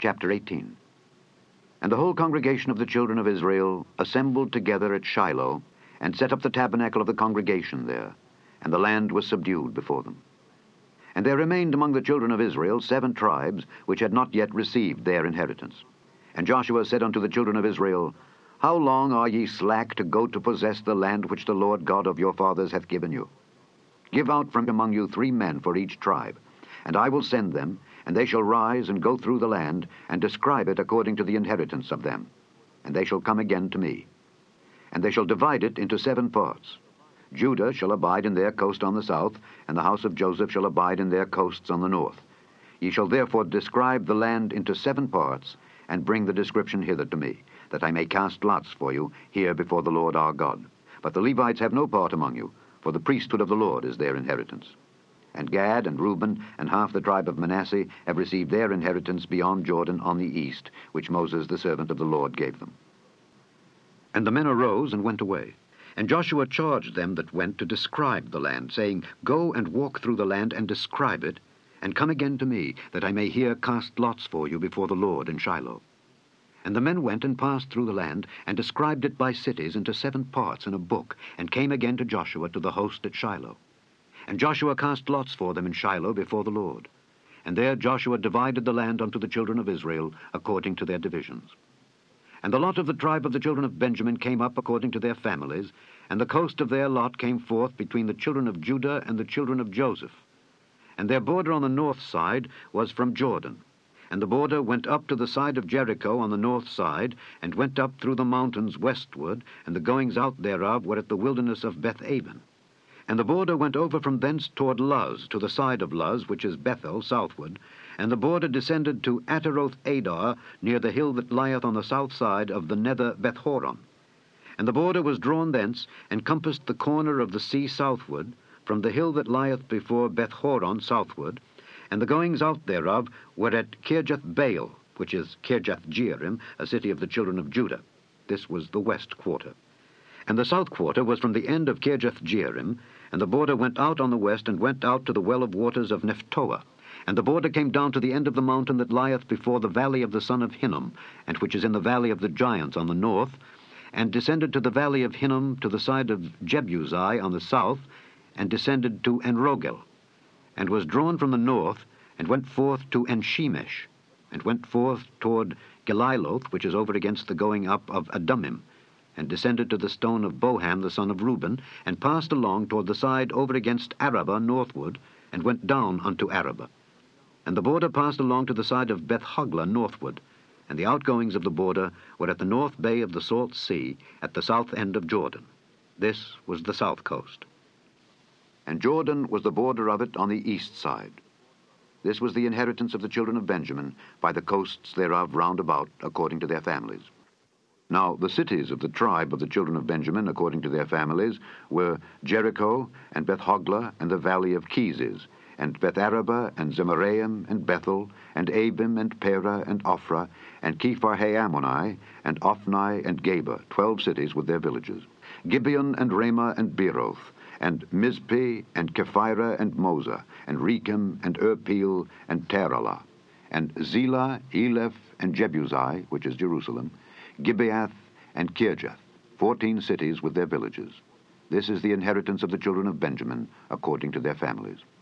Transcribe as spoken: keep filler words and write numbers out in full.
chapter eighteen. And the whole congregation of the children of Israel assembled together at Shiloh, and set up the tabernacle of the congregation there, and the land was subdued before them. And there remained among the children of Israel seven tribes, which had not yet received their inheritance. And Joshua said unto the children of Israel, How long are ye slack to go to possess the land which the Lord God of your fathers hath given you? Give out from among you three men for each tribe, and I will send them, and they shall rise and go through the land, and describe it according to the inheritance of them. And they shall come again to me. And they shall divide it into seven parts. Judah shall abide in their coast on the south, and the house of Joseph shall abide in their coasts on the north. Ye shall therefore describe the land into seven parts, and bring the description hither to me, that I may cast lots for you here before the Lord our God. But the Levites have no part among you, for the priesthood of the Lord is their inheritance. And Gad and Reuben and half the tribe of Manasseh have received their inheritance beyond Jordan on the east, which Moses the servant of the Lord gave them. And the men arose and went away. And Joshua charged them that went to describe the land, saying, Go and walk through the land and describe it, and come again to me, that I may here cast lots for you before the Lord in Shiloh. And the men went and passed through the land, and described it by cities into seven parts in a book, and came again to Joshua to the host at Shiloh. And Joshua cast lots for them in Shiloh before the Lord. And there Joshua divided the land unto the children of Israel according to their divisions. And the lot of the tribe of the children of Benjamin came up according to their families, and the coast of their lot came forth between the children of Judah and the children of Joseph. And their border on the north side was from Jordan. And the border went up to the side of Jericho on the north side, and went up through the mountains westward, and the goings out thereof were at the wilderness of Beth-aven. And the border went over from thence toward Luz, to the side of Luz, which is Bethel, southward. And the border descended to Ataroth-adar, near the hill that lieth on the south side of the nether Beth-horon. And the border was drawn thence, and compassed the corner of the sea southward, from the hill that lieth before Beth-horon southward. And the goings out thereof were at Kirjath-baal, which is Kirjath-jearim, a city of the children of Judah. This was the west quarter. And the south quarter was from the end of Kirjath-jearim, and the border went out on the west, and went out to the well of waters of Nephtoah. And the border came down to the end of the mountain that lieth before the valley of the son of Hinnom, and which is in the valley of the giants on the north, and descended to the valley of Hinnom to the side of Jebusai on the south, and descended to Enrogel, and was drawn from the north, and went forth to Enshemesh, and went forth toward Geliloth, which is over against the going up of Adumim, and descended to the stone of Boham the son of Reuben, and passed along toward the side over against Arabah northward, and went down unto Arabah. And the border passed along to the side of Beth-hoglah northward, and the outgoings of the border were at the north bay of the salt sea, at the south end of Jordan. This was the south coast. And Jordan was the border of it on the east side. This was the inheritance of the children of Benjamin, by the coasts thereof round about, according to their families. Now the cities of the tribe of the children of Benjamin, according to their families, were Jericho, and Beth-hoglah, and the valley of Keziz, and Beth-arabah, and Zemaraim, and Bethel, and Abim, and Perah, and Ophrah, and Kepharhammoni, and Ophni, and Geba, twelve cities with their villages, Gibeon, and Ramah, and Beeroth, and Mizpeh, and Kephirah, and Moza, and Rechem, and Erpeel, and Taralah, and Zelah, Eleph, and Jebusai, which is Jerusalem, Gibeath, and Kirjath, fourteen cities with their villages. This is the inheritance of the children of Benjamin, according to their families.